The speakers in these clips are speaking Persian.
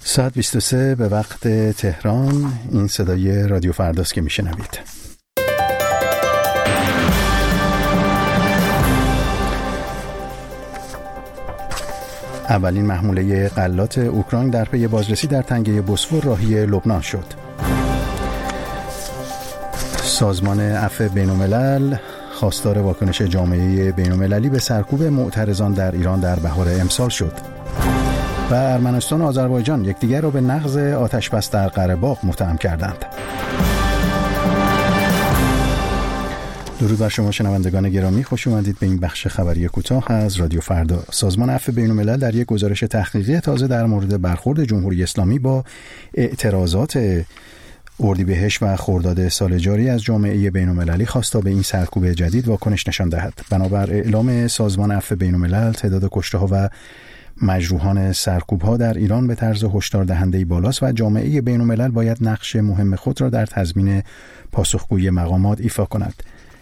ساعت 23 به وقت تهران. این صدای رادیو فرداست که میشنوید. اولین محموله غلات اوکراین در پی بازرسی در تنگه بوسفور راهی لبنان شد. سازمان عفو بین‌الملل خواستار واکنش جامعه بین‌المللی به سرکوب معترضان در ایران در بهار امسال شد. و ارمنستان و آذربایجان یکدیگر را به نقض آتش‌بس در قره‌باغ متهم کردند. درود بر شما شنوندگان گرامی، خوش اومدید به این بخش خبری کوتاه از رادیو فردا. سازمان عفو بین‌الملل در یک گزارش تحقیقی تازه در مورد برخورد جمهوری اسلامی با اعتراضات اردیبهشت و خرداد سال جاری از جامعه بین‌المللی خواستا به این سرکوب جدید واکنش نشان دهد. بنابر اعلام سازمان عفو بین‌الملل، تعداد کشته‌ها و مجروحان سرکوب‌ها در ایران به طرز هشدار دهنده‌ای بالاست و جامعه بین‌الملل باید نقش مهم خود را در تضمین پاسخگویی مقامات ایفا کند.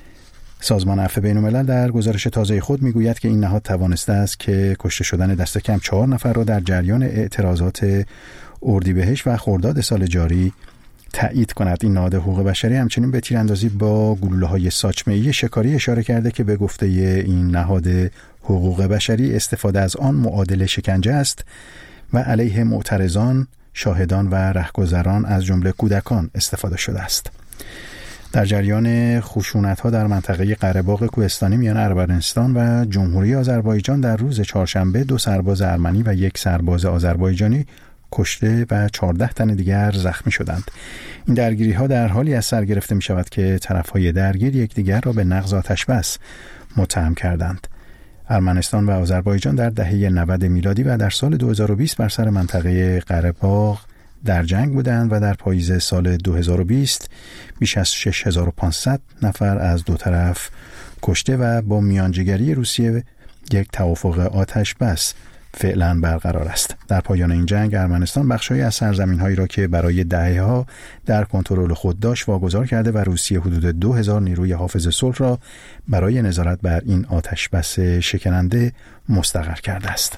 سازمان عفو بین‌الملل در گزارش تازه خود میگوید که این نهاد توانسته است که کشته شدن دست کم 4 نفر را در جریان اعتراضات اردیبهشت و خرداد سال جاری تایید کند. این نهاد حقوق بشری همچنین به تیراندازی با گلوله‌های ساچمه‌ای شکاری اشاره کرده که به گفته این نهاد حقوق بشری استفاده از آن معادل شکنجه است و علیه معترضان، شاهدان و رهگذران از جمله کودکان استفاده شده است. در جریان خشونت‌ها در منطقه قره‌باغ کوهستانی میان ارمنستان و جمهوری آذربایجان در روز چهارشنبه 2 سرباز ارمنی و 1 سرباز آذربایجانی کشته و 14 تن دیگر زخمی شدند. این درگیری‌ها در حالی از سر گرفته می‌شود که طرف‌های درگیر یکدیگر را به نقض آتش‌بس متهم کردند. ارمنستان و آذربایجان در دهه 90 میلادی و در سال 2020 بر سر منطقه قره‌باغ در جنگ بودند و در پاییز سال 2020 بیش از 6500 نفر از دو طرف کشته و با میانجیگری روسیه یک توافق آتش‌بس فعلا برقرار است. در پایان این جنگ ارمنستان بخشی از سرزمین‌هایی را که برای دهه‌ها در کنترل خود داشت واگذار کرده و روسیه حدود 2000 نیروی حافظ صلح را برای نظارت بر این آتش‌بس شکننده مستقر کرده است.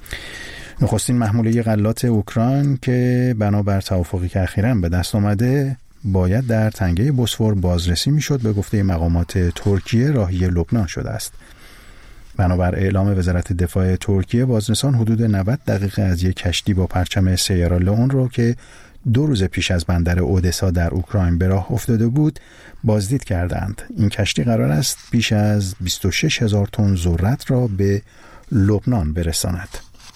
نخستین محموله غلات اوکراین که بنابر توافقی که اخیراً به دست آمده باید در تنگه بوسفور بازرسی میشد، به گفته مقامات ترکیه راهی لبنان شده است. بنابر اعلام وزارت دفاع ترکیه، بازرسان حدود 90 دقیقه از یک کشتی با پرچم سیرالئون را که 2 روز پیش از بندر اودسا در اوکراین به راه افتاده بود بازدید کردند. این کشتی قرار است بیش از 26000 تن ذرت را به لبنان برساند.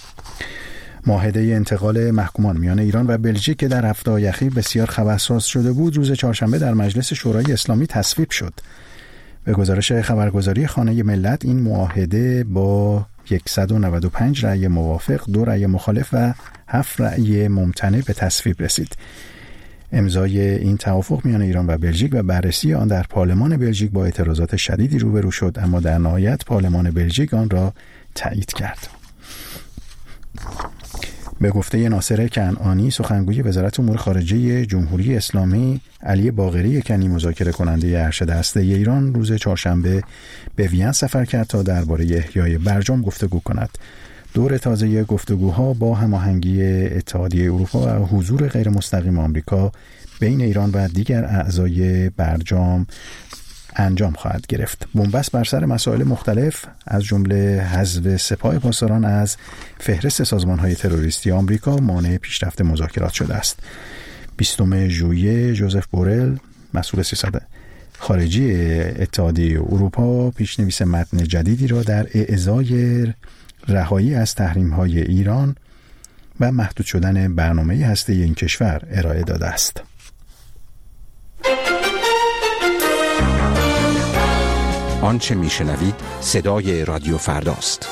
معاهده انتقال محکومان میان ایران و بلژیک که در هفته‌های اخیر بسیار خبرساز شده بود، روز چهارشنبه در مجلس شورای اسلامی تصویب شد. به گزارش خبرگزاری خانه ملت، این معاهده با 195 رأی موافق، 2 رأی مخالف و 7 رأی ممتنع به تصویب رسید. امضای این توافق میان ایران و بلژیک و بررسی آن در پارلمان بلژیک با اعتراضات شدیدی روبرو شد، اما در نهایت پارلمان بلژیک آن را تایید کرد. به گفته ناصر کنعانی، سخنگوی وزارت امور خارجه جمهوری اسلامی، علی باقری کنی، مذاکره کننده ارشد هسته ایران، روز چهارشنبه به وین سفر کرد تا درباره احیای برجام گفتگو کند. دور تازه گفتگوها با هماهنگی اتحادیه اروپا و حضور غیر مستقیم آمریکا بین ایران و دیگر اعضای برجام انجام خواهد گرفت. بنبست بر سر مسائل مختلف از جمله حذف سپاه پاسداران از فهرست سازمان‌های تروریستی آمریکا مانع پیشرفت مذاکرات شده است. 20 ژوئیه جوزف بورل، مسئول سیاست خارجی اتحادیه اروپا، پیشنویس متن جدیدی را در اعزای رهایی از تحریم‌های ایران و محدود شدن برنامه هسته‌ای این کشور ارائه داده است. آنچه میشنوید صدای رادیو فرداست.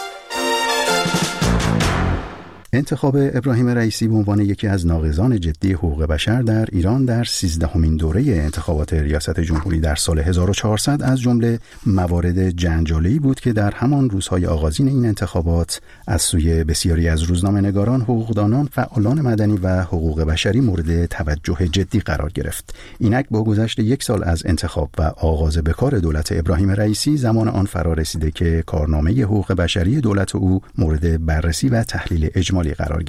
انتخاب ابراهیم رئیسی به عنوان یکی از ناقضان جدی حقوق بشر در ایران در 13مین دوره انتخابات ریاست جمهوری در سال 1400 از جمله موارد جنجالی بود که در همان روزهای آغازین این انتخابات از سوی بسیاری از روزنامه‌نگاران، حقوقدانان، فعالان مدنی و حقوق بشری مورد توجه جدی قرار گرفت. اینک با گذشت 1 سال از انتخاب و آغاز به کار دولت ابراهیم رئیسی، زمان آن فرا رسیده که کارنامه حقوق بشری دولت او مورد بررسی و تحلیل اجمالی قرار گیرد.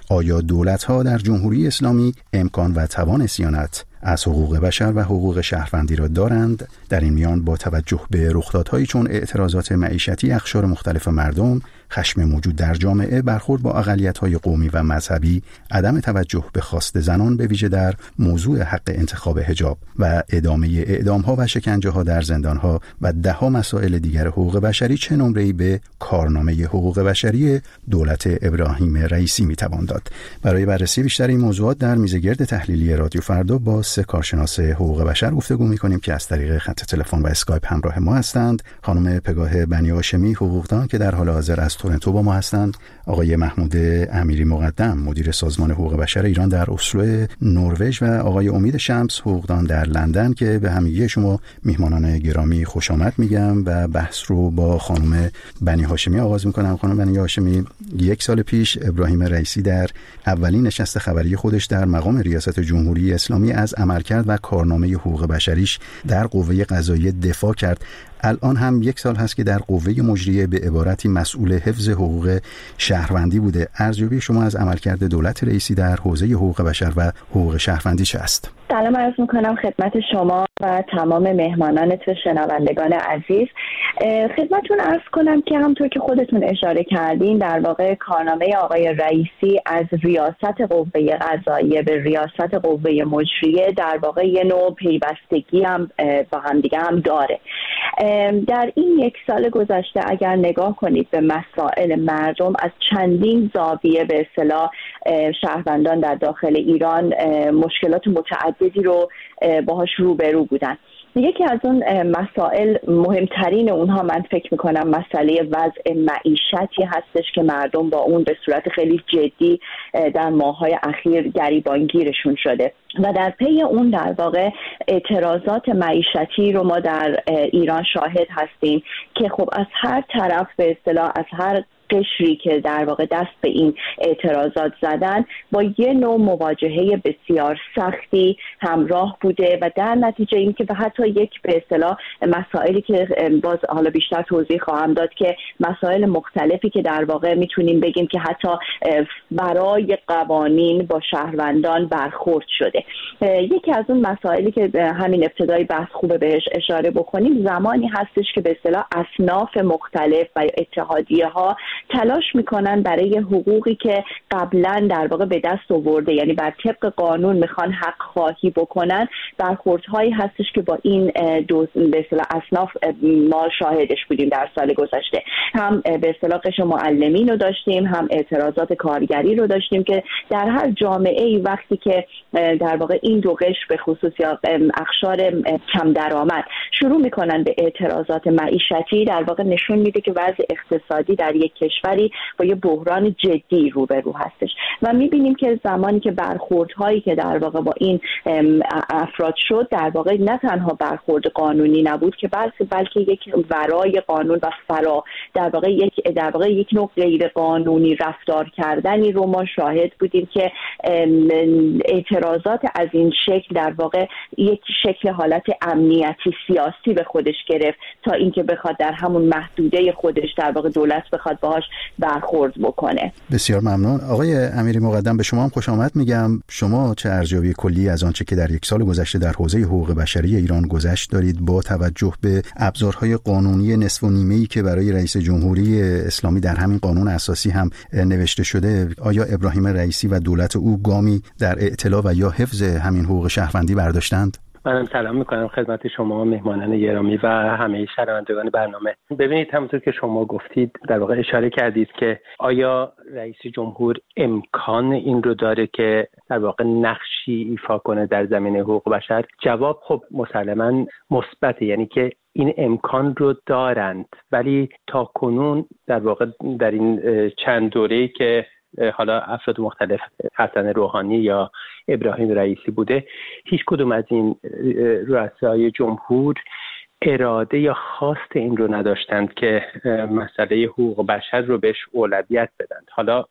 آیا دولت‌ها در جمهوری اسلامی امکان و توان صیانت از حقوق بشر و حقوق شهروندی را دارند؟ در این میان با توجه به رخدادهایی چون اعتراضات معیشتی اقشار مختلف مردم، خشم موجود در جامعه، برخورد با اقلیت‌های قومی و مذهبی، عدم توجه به خواست زنان به ویژه در موضوع حق انتخاب حجاب و ادامه اعدام‌ها و شکنجه‌ها در زندان‌ها و ده‌ها مسائل دیگر حقوق بشری چه نمره‌ای به کارنامه حقوق بشری دولت ابراهیم رئیسی می‌توان داد؟ برای بررسی بیشتر این موضوعات در میزگرد تحلیلی رادیو فردا با 3 کارشناس حقوق بشر گفتگو می‌کنیم که از طریق خط تلفن و اسکایپ همراه ما هستند. خانم پگاه بنی هاشمی حقوقدان که در حال حاضر از تورنتو با ما هستند، آقای محمود امیری مقدم مدیر سازمان حقوق بشر ایران در اسلو نروژ و آقای امید شمس حقوقدان در لندن که به همگی شما میهمانان گرامی خوش آمد میگم و بحث رو با خانم بنی هاشمی آغاز میکنم. خانم بنی هاشمی، 1 سال پیش ابراهیم رئیسی در اولین نشست خبری خودش در مقام ریاست جمهوری اسلامی از عملکرد و کارنامه حقوق بشریش در قوه قضاییه دفاع کرد. الان هم 1 سال هست که در قوه مجریه به عبارتی مسئول حفظ حقوق شهروندی بوده. ارزیابی شما از عملکرد دولت رئیسی در حوزه حقوق بشر و حقوق شهروندی چه است؟ سلام عرض میکنم خدمت شما و تمام مهمانانت و شنوندگان عزیز. خدمتتون عرض کنم که همونطور که خودتون اشاره کردین، در واقع کارنامه آقای رئیسی از ریاست قوه قضاییه به ریاست قوه مجریه در واقع یه نوع پیوستگی هم با هم دیگه هم داره. در این 1 سال گذشته اگر نگاه کنید به مسائل مردم از چندین زاویه به اصطلاح شهروندان در داخل ایران مشکلات متعددی رو باهاش روبرو بودن. یکی از اون مسائل، مهمترین اونها من فکر میکنم مسئله وضع معیشتی هستش که مردم با اون به صورت خیلی جدی در ماه‌های اخیر گریبانگیرشون شده و در پی اون در واقع اعتراضات معیشتی رو ما در ایران شاهد هستیم که خب از هر طرف به اصطلاح از هر قشری که در واقع دست به این اعتراضات زدن با یه نوع مواجهه بسیار سختی همراه بوده و در نتیجه این که حتی یک به اصطلاح مسائلی که باز حالا بیشتر توضیح خواهم داد که مسائل مختلفی که در واقع میتونیم بگیم که حتی برای قوانین با شهروندان برخورد شده. یکی از اون مسائلی که همین ابتدای بحث خوبه بهش اشاره بکنیم، زمانی هستش که به اصطلاح اصناف مختلف و اتحادیه‌ها تلاش میکنن برای حقوقی که قبلا در واقع به دست آورده، یعنی بر طبق قانون میخوان حق خواهی بکنن، برخوردهایی هستش که با این دو به اصطلاح اصناف ما شاهدش بودیم در سال گذشته. هم به اصطلاح قشر معلمین رو داشتیم، هم اعتراضات کارگری رو داشتیم که در هر جامعه‌ای وقتی که در واقع این دو قشر به خصوص یا اقشار کم درآمد شروع میکنن به اعتراضات معیشتی، در واقع نشون میده که وضع اقتصادی در یک کشوری با یه بحران جدی روبرو هستش و میبینیم که زمانی که برخوردهایی که در واقع با این افراد شد در واقع نه تنها برخورد قانونی نبود که بلکه یک ورای قانون و در واقع یک نوع غیر قانونی رفتار کردنی رو ما شاهد بودیم که اعتراضات از این شکل در واقع یک شکل حالت امنیتی سیاسی به خودش گرفت تا اینکه بخواد در همون محدوده خودش در واقع دولت بخواد باهاش برخورد بکنه. بسیار ممنون. آقای امیری مقدم، به شما هم خوش آمد میگم. شما چه ارزیابی کلی از آنچه که در 1 سال گذشته در حوزه حقوق بشری ایران گذشت دارید با توجه به ابزارهای قانونی نصف و نیمه‌ای که برای رئیس جمهوری اسلامی در همین قانون اساسی هم نوشته شده؟ آیا ابراهیم رئیسی و دولت او گامی در اعتلا و یا حفظ همین حقوق شهروندی برداشتند؟ منم سلام میکنم خدمت شما مهمانان گرامی و همه شنوندگان برنامه. ببینید، همونطور که شما گفتید در واقع اشاره کردید که آیا رئیس جمهور امکان این رو داره که در واقع نقشی ایفا کنه در زمینه حقوق بشر؟ جواب خب مسلماً مثبته، یعنی که این امکان رو دارند، ولی تا کنون در واقع در این چند دوره‌ای که حالا افراد مختلف حسن روحانی یا ابراهیم رئیسی بوده، هیچ کدوم از این رؤسای جمهور اراده یا خواست این رو نداشتند که مسئله حقوق بشر رو بهش اولویت بدن. حالا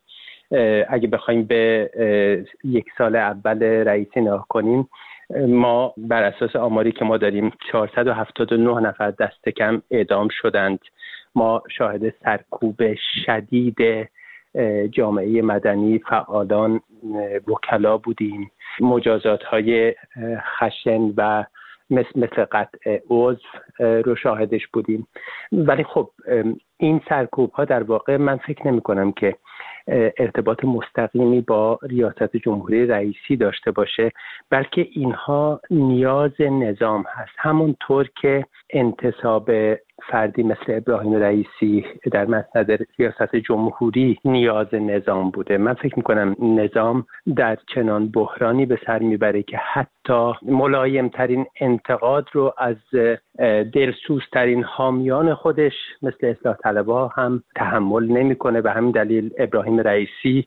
اگه بخوایم به 1 سال اول رئیسی نگاه کنیم، ما بر اساس آماری که ما داریم 479 نفر دست کم اعدام شدند. ما شاهد سرکوب شدید جامعه مدنی، فعالان، وکلا بودیم. مجازات‌های خشن و مثل قطع عضو رو شاهدش بودیم. ولی خب این سرکوب‌ها در واقع من فکر نمی‌کنم که ارتباط مستقیمی با ریاست جمهوری رئیسی داشته باشه، بلکه اینها نیاز نظام هست. همونطور که انتصاب فردی مثل ابراهیم رئیسی در مسند ریاست جمهوری نیاز نظام بوده، من فکر میکنم نظام در چنان بحرانی به سر میبره که حتی ملایمترین انتقاد رو از دلسوزترین حامیان خودش مثل اصلاح طلبها هم تحمل نمیکنه. و همین دلیل ابراهیم رئیسی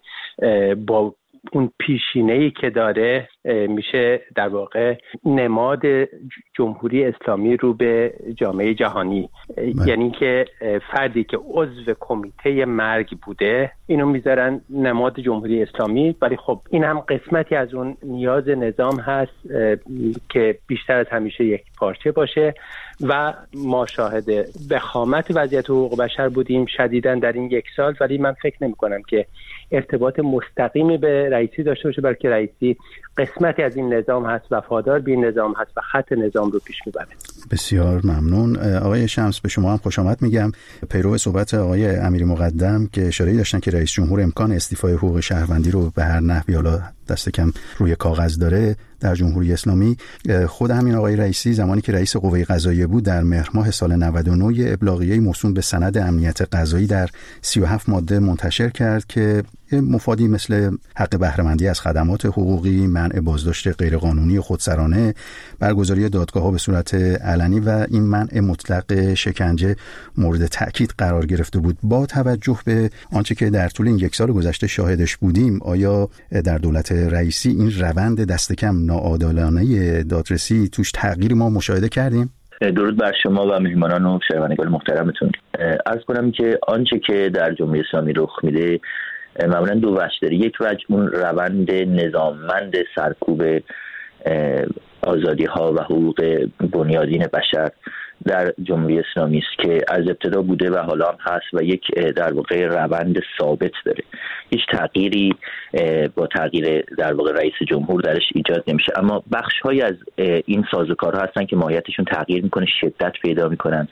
با اون پیشینه‌ای که داره میشه در واقع نماد جمهوری اسلامی رو به جامعه جهانی. یعنی که فردی که عضو کمیته مرگ بوده اینو میذارن نماد جمهوری اسلامی، ولی خب این هم قسمتی از اون نیاز نظام هست که بیشتر از همیشه یک پارچه باشه. و ما شاهد وخامت وضعیت حقوق بشر بودیم شدیداً در این یک سال، ولی من فکر نمی کنم که ارتباط مستقیمی به رئیسی داشته باشه، بلکه رئیسی قسمتی از این نظام هست، وفادار به این نظام هست و خط نظام رو پیش میبره. بسیار ممنون. آقای شمس، به شما هم خوش آمد میگم. پیرو صحبت آقای امیری مقدم که اشاره داشتن که رئیس جمهور امکان استیفای حقوق شهروندی رو به هر نحوی حالا دست کم روی کاغذ داره در جمهوری اسلامی، خود همین آقای رئیسی زمانی که رئیس قوه قضاییه بود در مهر ماه سال 99 ابلاغیه موسوم به سند امنیت قضایی در 37 ماده منتشر کرد که مفادی مثل حق بهره‌مندی از خدمات حقوقی، منع بازداشت غیرقانونی خودسرانه، برگزاری دادگاه‌ها به صورت علنی و این منع مطلق شکنجه مورد تأکید قرار گرفته بود. با توجه به آنچه که در طول این یک سال گذشته شاهدش بودیم، آیا در دولت رئیسی این روند دست کم ناعادلانه دادرسی توش تغییری ما مشاهده کردیم؟ درود بر شما و مهمانان و شنوندگان محترمتون. عرض کنم که آنچه که در جمهوری اسلامی رخ میده معمولا دو وجه داره. یک وجه اون روند نظاممند سرکوب آزادی‌ها و حقوق بنیادین بشر در جمهوری اسلامی است که از ابتدا بوده و حالا هم هست و یک در واقع روند ثابت داره. هیچ تغییری با تغییر در واقع رئیس جمهور درش ایجاد نمیشه، اما بخش‌هایی از این سازوکارها هستن که ماهیتشون تغییر میکنه، شدت پیدا میکنن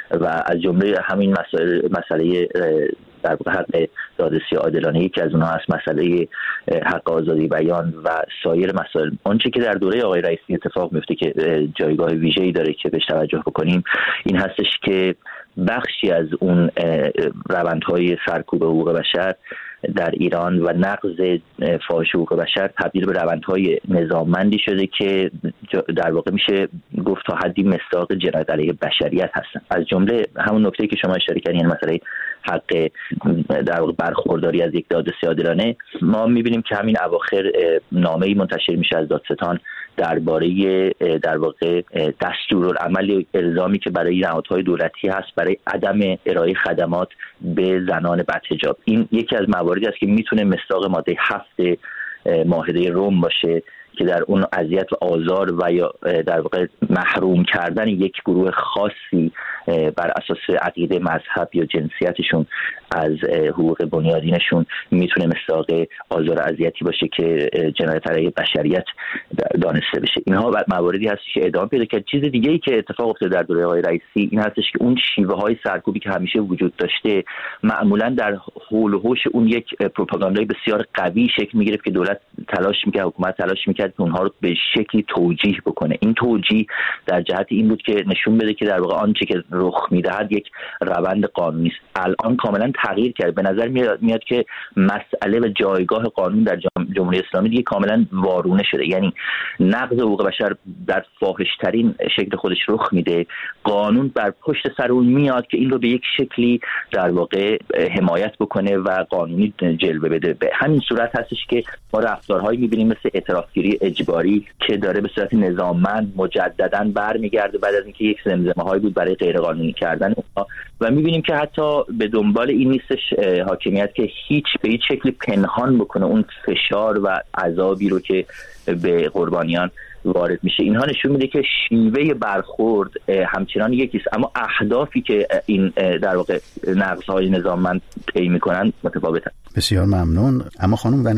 و از جمله همین مسئله در واقع حق دادرسی عادلانه که از اونها هست، مسئله حق آزادی بیان و سایر مسائل. آنچه که در دوره آقای رئیسی اتفاق میفته که جایگاه ویژه‌ای داره که بهش توجه بکنیم این هستش که بخشی از اون روندهای سرکوب حقوق بشر در ایران و نقض فاحش حقوق بشر تبدیل به روندهای نظاممندی شده که در واقع میشه گفت تا حدی مصداق جنایت علیه بشریت هستن. از جمله همون نکته که شما اشاره کردین، مسئله حق در واقع برخورداری از یک دادرسی عادلانه، ما میبینیم که همین اواخر نامه‌ای منتشر میشه از دادستان درباره در واقع دستورالعمل الزامی که برای نهادهای دولتی هست برای عدم ارائه خدمات به زنان بدحجاب. این یکی از مواردی است که میتونه مصداق ماده 7 معاهده روم باشه که در اون اذیت و آزار و یا در واقع محروم کردن یک گروه خاصی بر اساس عقیده، مذهب یا جنسیتشون از حقوق بنیادینشون میتونه مصداق آزار و اذیتی باشه که جنایت علیه بشریت دانسته بشه. اینها مواردی هست که ادامه پیدا کرد. چیز دیگه‌ای که اتفاق افتاده در دوره آقای رئیسی این هستش که اون شیوه‌های سرکوبی که همیشه وجود داشته معمولاً در حول و حوش اون یک پروپاگاندای بسیار قوی شکل می‌گرفت که دولت تلاش می‌کرد، حکومت تلاش می‌کرد که اونها رو به شکلی توجیه بکنه. این توجیه در جهت این بود که نشون بده که در واقع آنچه که رخ می‌دهد یک روند قانونی است. الان کاملاً تغییر کرد. به نظر میاد که مسئله و جایگاه قانون در جمهوری اسلامی دیگه کاملا وارونه شده. یعنی نقض حقوق بشر در فاحش‌ترین شکل خودش رخ میده، قانون بر پشت سر اون میاد که این رو به یک شکلی در واقع حمایت بکنه و قانونی جلوه بده. به همین صورت هستش که ما رفتارهایی میبینیم مثل اعترافگیری شکنجه اجباری که داره به صورت نظاممند مجددا برمیگرده بعد از اینکه یک زمزمه‌هایی بود برای غیرقانونی کردن اونها و می‌بینیم که حتی به دنبال این نیستش حاکمیت که به هیچ شکلی پنهان بکنه اون فشار و عذابی رو که به قربانیان وارد میشه. اینها نشون میده که شیوه برخورد همچنان یکیست، اما اهدافی که این در واقع نقض‌های نظاممند طی میکنن متفاوته. بسیار ممنون. اما خانم